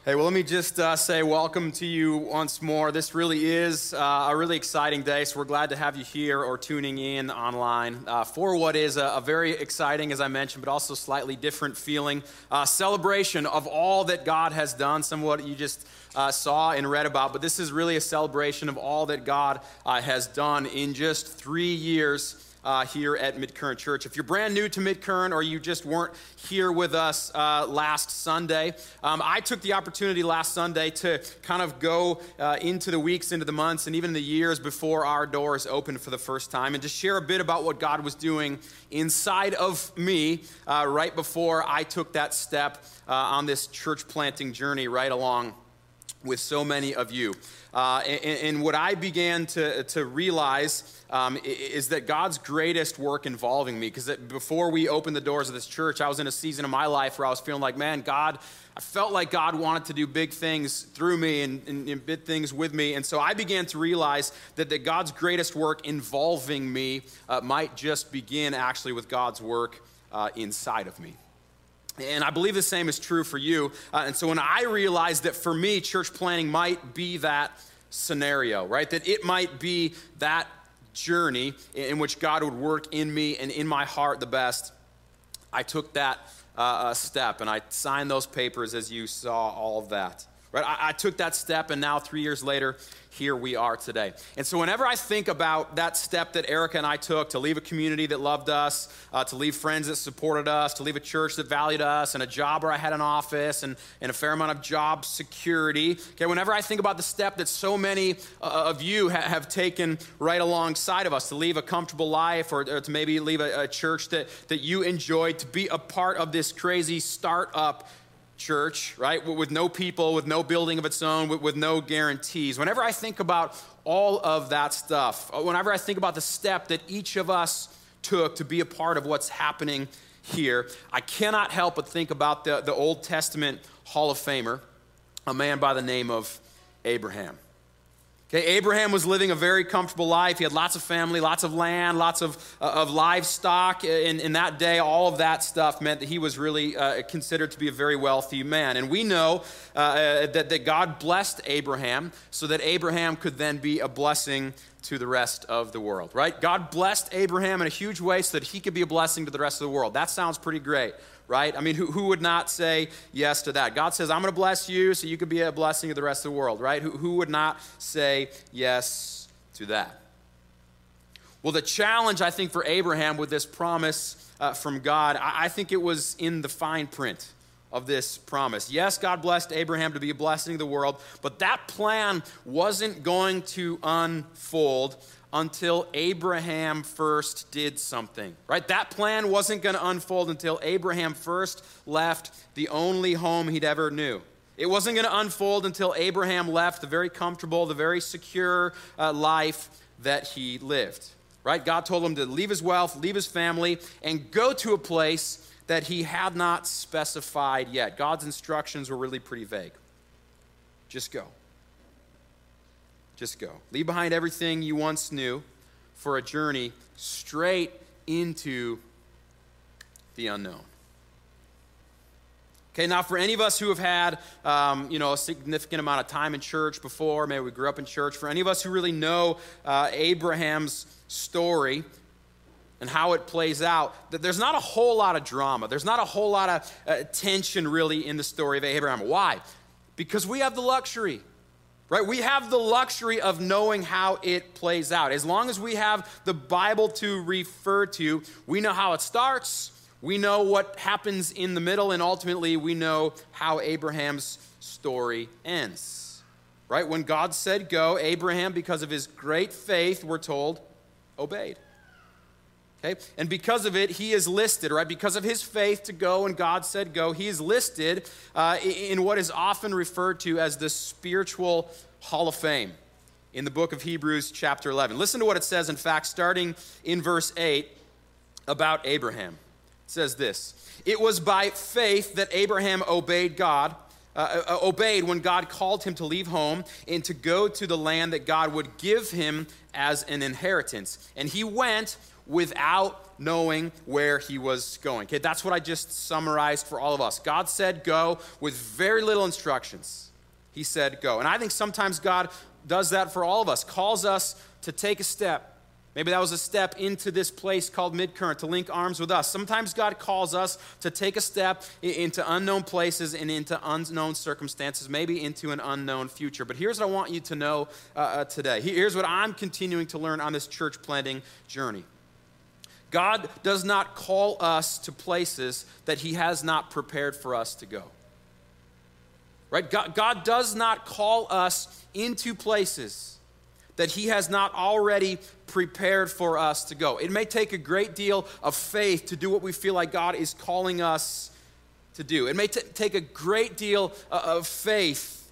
Hey, well, let me just say welcome to you once more. This really is a really exciting day, so we're glad to have you here or tuning in online for what is a very exciting, as I mentioned, but also slightly different feeling celebration of all that God has done, some of what you just saw and read about, but this is really a celebration of all that God has done in just 3 years here at Mid-Current Church. If you're brand new to Mid-Current or you just weren't here with us last Sunday, I took the opportunity last Sunday to kind of go into the weeks, into the months, and even the years before our doors opened for the first time and just share a bit about what God was doing inside of me right before I took that step on this church planting journey right along with so many of you. And what I began to realize is that God's greatest work involving me, because before we opened the doors of this church, I was in a season of my life where I was feeling like, man, I felt like God wanted to do big things through me and big things with me. And so I began to realize that God's greatest work involving me might just begin actually with God's work inside of me. And I believe the same is true for you. And so when I realized that for me, church planting might be that scenario, right? That it might be that journey in which God would work in me and in my heart the best, I took that step and I signed those papers as you saw all of that. Right? I took that step, and now 3 years later, here we are today. And so whenever I think about that step that Erica and I took to leave a community that loved us, to leave friends that supported us, to leave a church that valued us, and a job where I had an office and a fair amount of job security, okay, whenever I think about the step that so many of you have taken right alongside of us, to leave a comfortable life or to maybe leave a church that you enjoyed, to be a part of this crazy startup church, right, with no people, with no building of its own, with no guarantees. Whenever I think about all of that stuff, whenever I think about the step that each of us took to be a part of what's happening here, I cannot help but think about the Old Testament Hall of Famer, a man by the name of Abraham. Okay, Abraham was living a very comfortable life. He had lots of family, lots of land, lots of livestock. In that day, all of that stuff meant that he was really considered to be a very wealthy man. And we know that God blessed Abraham so that Abraham could then be a blessing to the rest of the world, right? God blessed Abraham in a huge way so that he could be a blessing to the rest of the world. That sounds pretty great, right? I mean, who would not say yes to that? God says, I'm going to bless you so you could be a blessing to the rest of the world, right? Who would not say yes to that? Well, the challenge, I think, for Abraham with this promise from God, I think it was in the fine print of this promise. Yes, God blessed Abraham to be a blessing to the world, but that plan wasn't going to unfold until Abraham first did something, right? That plan wasn't going to unfold until Abraham first left the only home he'd ever knew. It wasn't going to unfold until Abraham left the very comfortable, the very secure life that he lived, right? God told him to leave his wealth, leave his family, and go to a place that he had not specified yet. God's instructions were really pretty vague. Just go. Just go. Leave behind everything you once knew for a journey straight into the unknown. Okay, now for any of us who have had, a significant amount of time in church before, maybe we grew up in church, for any of us who really know Abraham's story and how it plays out, that there's not a whole lot of drama. There's not a whole lot of tension really in the story of Abraham. Why? Because we have the luxury. Right? We have the luxury of knowing how it plays out. As long as we have the Bible to refer to, we know how it starts, we know what happens in the middle, and ultimately we know how Abraham's story ends. Right? When God said go, Abraham, because of his great faith, we're told, obeyed. Okay? And because of it, he is listed, right? Because of his faith to go and God said go, he is listed in what is often referred to as the spiritual Hall of Fame in the book of Hebrews chapter 11. Listen to what it says, in fact, starting in verse 8 about Abraham. It says this: it was by faith that Abraham obeyed when God called him to leave home and to go to the land that God would give him as an inheritance. And he went without knowing where he was going. Okay, that's what I just summarized for all of us. God said go with very little instructions. He said go. And I think sometimes God does that for all of us, calls us to take a step. Maybe that was a step into this place called Midcurrent, to link arms with us. Sometimes God calls us to take a step into unknown places and into unknown circumstances, maybe into an unknown future. But here's what I want you to know today. Here's what I'm continuing to learn on this church planting journey. God does not call us to places that he has not prepared for us to go. Right? God does not call us into places that he has not already prepared for us to go. It may take a great deal of faith to do what we feel like God is calling us to do. It may take a great deal of faith.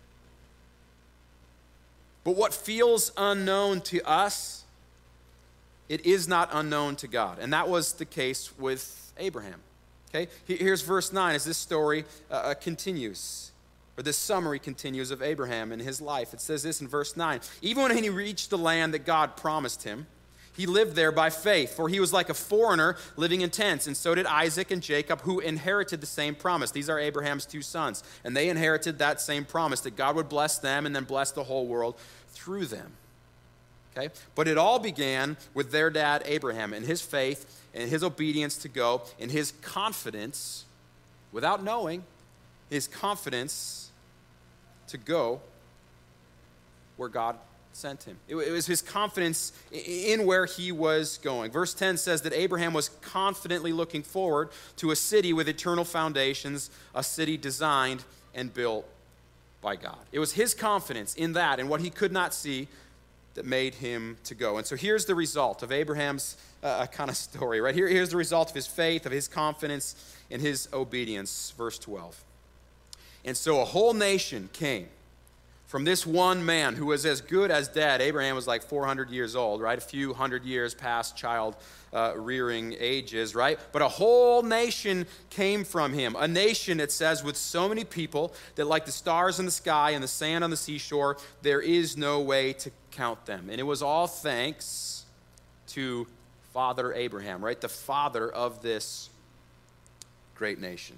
But what feels unknown to us, it is not unknown to God. And that was the case with Abraham. Okay? Here's verse 9 as this story continues. Or this summary continues of Abraham and his life. It says this in verse 9. Even when he reached the land that God promised him, he lived there by faith, for he was like a foreigner living in tents, and so did Isaac and Jacob, who inherited the same promise. These are Abraham's two sons, and they inherited that same promise, that God would bless them and then bless the whole world through them. Okay? But it all began with their dad Abraham and his faith and his obedience to go and his confidence, without knowing, his confidence to go where God sent him. It was his confidence in where he was going. Verse 10 says that Abraham was confidently looking forward to a city with eternal foundations, a city designed and built by God. It was his confidence in that and what he could not see that made him to go. And so here's the result of Abraham's kind of story, right? Here's the result of his faith, of his confidence, and his obedience. Verse 12. And so a whole nation came from this one man who was as good as dead. Abraham was like 400 years old, right? A few hundred years past child rearing ages, right? But a whole nation came from him. A nation, it says, with so many people that like the stars in the sky and the sand on the seashore, there is no way to count them. And it was all thanks to Father Abraham, right? The father of this great nation.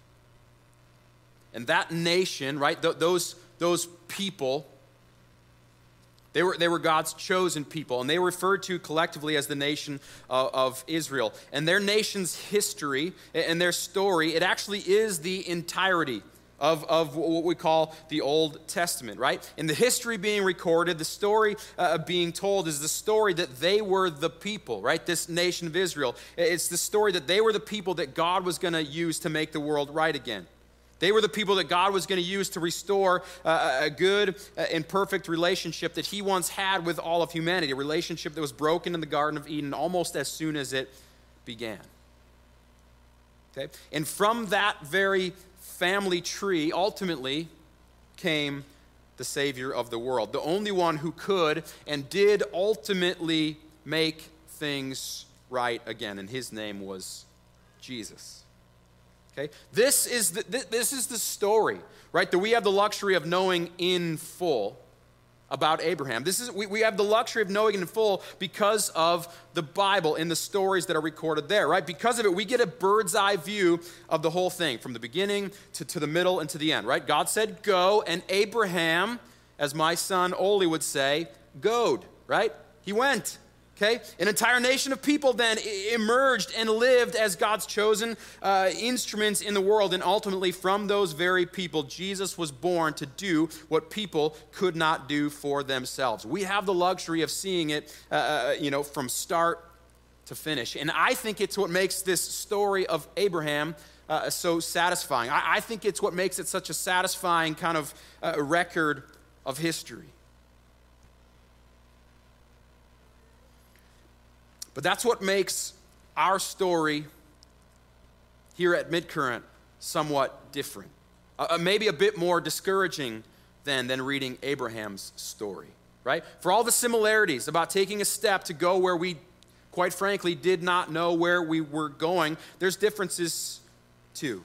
And that nation, right, those people, they were God's chosen people, and they were referred to collectively as the nation of Israel. And their nation's history and their story, it actually is the entirety of what we call the Old Testament, right? And the history being recorded, the story being told is the story that they were the people, right? This nation of Israel. It's the story that they were the people that God was going to use to make the world right again. They were the people that God was going to use to restore a good and perfect relationship that he once had with all of humanity, a relationship that was broken in the Garden of Eden almost as soon as it began. Okay? And from that very family tree, ultimately, came the Savior of the world, the only one who could and did ultimately make things right again, and his name was Jesus. Okay? This is the story, right, that we have the luxury of knowing in full about Abraham. We have the luxury of knowing in full because of the Bible and the stories that are recorded there, right? Because of it, we get a bird's eye view of the whole thing, from the beginning to the middle and to the end, right? God said go, and Abraham, as my son Oli would say, goed, right? He went. Okay? An entire nation of people then emerged and lived as God's chosen instruments in the world. And ultimately, from those very people, Jesus was born to do what people could not do for themselves. We have the luxury of seeing it, from start to finish. And I think it's what makes this story of Abraham so satisfying. I think it's what makes it such a satisfying kind of record of history. But that's what makes our story here at Midcurrent somewhat different. Maybe a bit more discouraging than reading Abraham's story, right? For all the similarities about taking a step to go where we, quite frankly, did not know where we were going, there's differences too.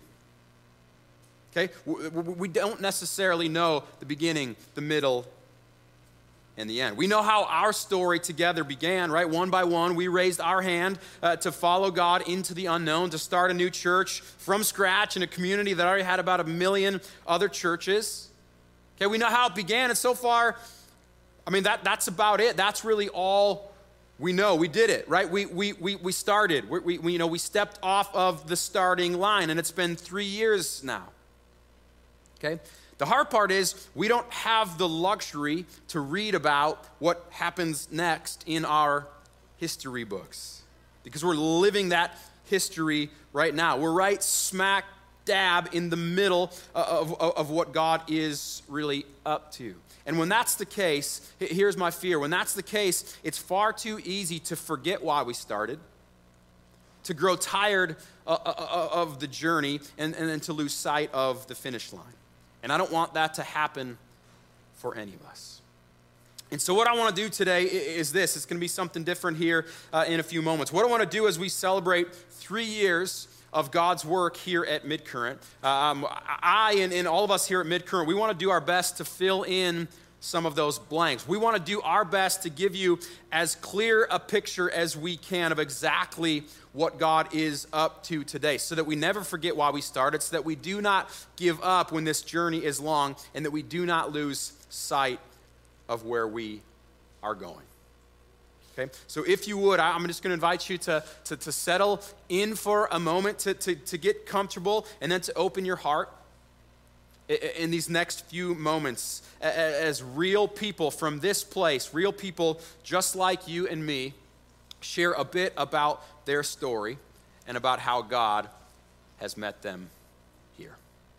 Okay? We don't necessarily know the beginning, the middle, in the end. We know how our story together began, right? One by one, we raised our hand to follow God into the unknown, to start a new church from scratch in a community that already had about 1 million other churches. Okay, we know how it began, and so far, I mean, that's about it. That's really all we know. We did it, right? We started. We stepped off of the starting line, and it's been 3 years now. Okay? The hard part is we don't have the luxury to read about what happens next in our history books because we're living that history right now. We're right smack dab in the middle of what God is really up to. And when that's the case, here's my fear. When that's the case, it's far too easy to forget why we started, to grow tired of the journey, and then to lose sight of the finish line. And I don't want that to happen for any of us. And so what I want to do today is this. It's going to be something different here in a few moments. What I want to do as we celebrate 3 years of God's work here at Midcurrent, I and all of us here at Midcurrent, we want to do our best to fill in some of those blanks. We want to do our best to give you as clear a picture as we can of exactly what God is up to today, so that we never forget why we started, so that we do not give up when this journey is long, and that we do not lose sight of where we are going. Okay, so if you would, I'm just going to invite you to settle in for a moment, to get comfortable, and then to open your heart in these next few moments as real people from this place, real people just like you and me, share a bit about their story and about how God has met them here.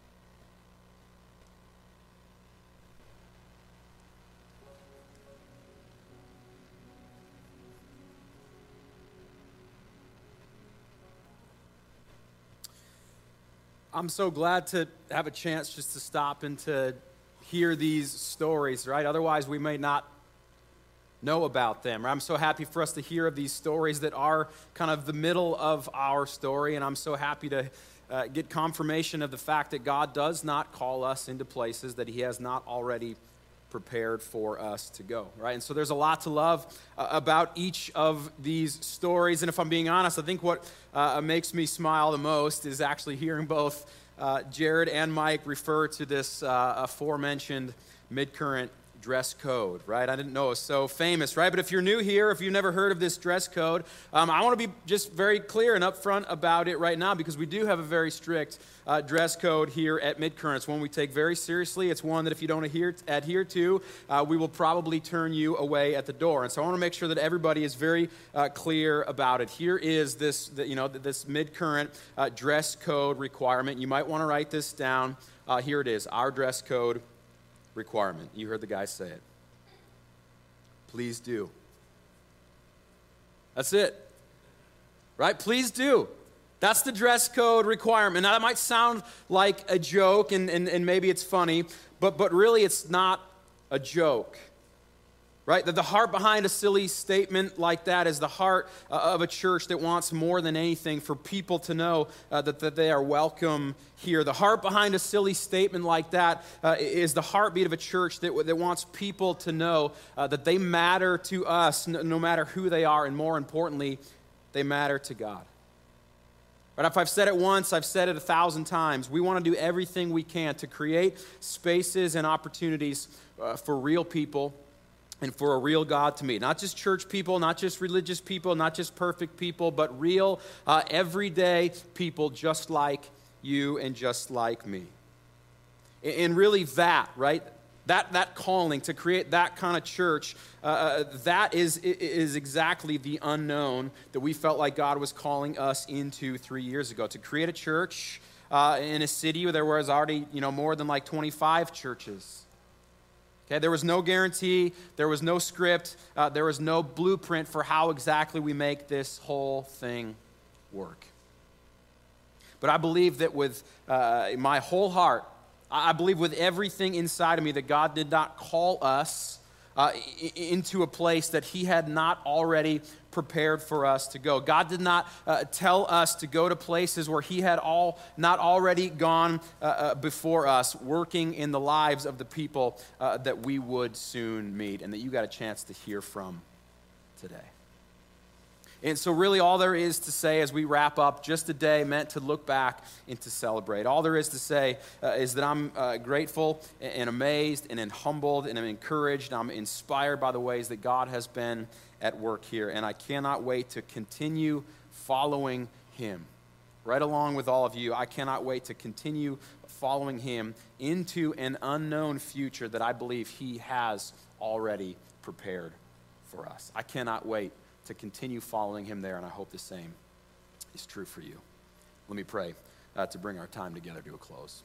I'm so glad to have a chance just to stop and to hear these stories, right? Otherwise, we may not know about them. I'm so happy for us to hear of these stories that are kind of the middle of our story, and I'm so happy to get confirmation of the fact that God does not call us into places that He has not already prepared for us to go, right? And so there's a lot to love about each of these stories, and if I'm being honest, I think what makes me smile the most is actually hearing both Jared and Mike refer to this aforementioned Midcurrent dress code, right? I didn't know it was so famous, right? But if you're new here, if you've never heard of this dress code, I want to be just very clear and upfront about it right now, because we do have a very strict dress code here at Midcurrent. It's one we take very seriously. It's one that if you don't adhere to, we will probably turn you away at the door. And so I want to make sure that everybody is very clear about it. Here is this Midcurrent dress code requirement. You might want to write this down. Here it is, our dress code requirement. You heard the guy say it. Please do. That's it. Right? Please do. That's the dress code requirement. Now, that might sound like a joke, and maybe it's funny, but really it's not a joke. Right? That the heart behind a silly statement like that is the heart of a church that wants more than anything for people to know that they are welcome here. The heart behind a silly statement like that is the heartbeat of a church that wants people to know that they matter to us no matter who they are, and more importantly, they matter to God. But if I've said it once, I've said it 1,000 times. We want to do everything we can to create spaces and opportunities for real people and for a real God to meet. Not just church people, not just religious people, not just perfect people, but real, everyday people just like you and just like me. And really that, right? That calling to create that kind of church, that is exactly the unknown that we felt like God was calling us into 3 years ago. To create a church in a city where there was already, more than like 25 churches. Okay, there was no guarantee, there was no script, there was no blueprint for how exactly we make this whole thing work. But I believe that with my whole heart, I believe with everything inside of me that God did not call us into a place that he had not already prepared for us to go. God did not tell us to go to places where he had not already gone before us, working in the lives of the people that we would soon meet and that you got a chance to hear from today. And so really all there is to say as we wrap up, just a day meant to look back and to celebrate. All there is to say is that I'm grateful and amazed and humbled and I'm encouraged. I'm inspired by the ways that God has been at work here. And I cannot wait to continue following him. Right along with all of you, I cannot wait to continue following him into an unknown future that I believe he has already prepared for us. I cannot wait to continue following him there, and I hope the same is true for you. Let me pray to bring our time together to a close.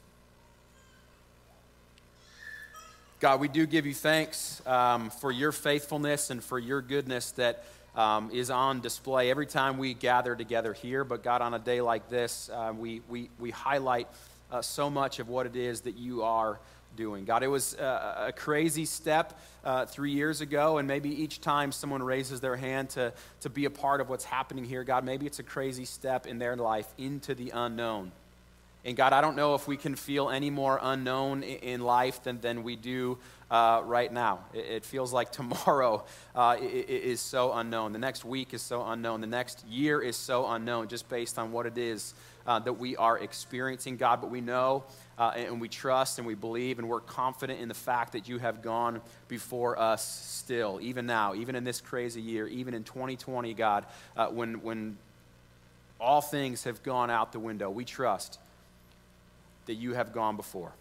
God, we do give you thanks for your faithfulness and for your goodness that is on display every time we gather together here. But God, on a day like this, we highlight so much of what it is that you are doing. God, it was a crazy step 3 years ago, and maybe each time someone raises their hand to be a part of what's happening here, God, maybe it's a crazy step in their life into the unknown. And God, I don't know if we can feel any more unknown in life than we do right now. It feels like tomorrow is so unknown. The next week is so unknown. The next year is so unknown just based on what it is that we are experiencing, God. But we know and we trust and we believe and we're confident in the fact that you have gone before us still, even now, even in this crazy year, even in 2020, God, when all things have gone out the window, we trust that you have gone before.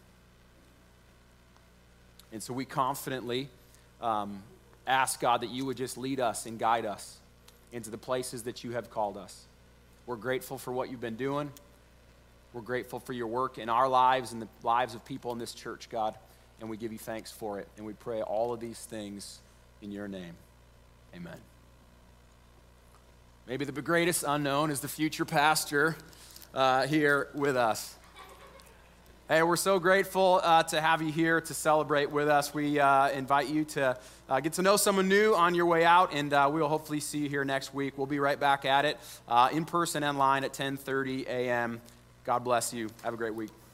And so we confidently ask, God, that you would just lead us and guide us into the places that you have called us. We're grateful for what you've been doing. We're grateful for your work in our lives and the lives of people in this church, God, and we give you thanks for it. And we pray all of these things in your name. Amen. Maybe the greatest unknown is the future pastor here with us. Hey, we're so grateful to have you here to celebrate with us. We invite you to get to know someone new on your way out, and we'll hopefully see you here next week. We'll be right back at it in person and online at 10:30 a.m. God bless you. Have a great week.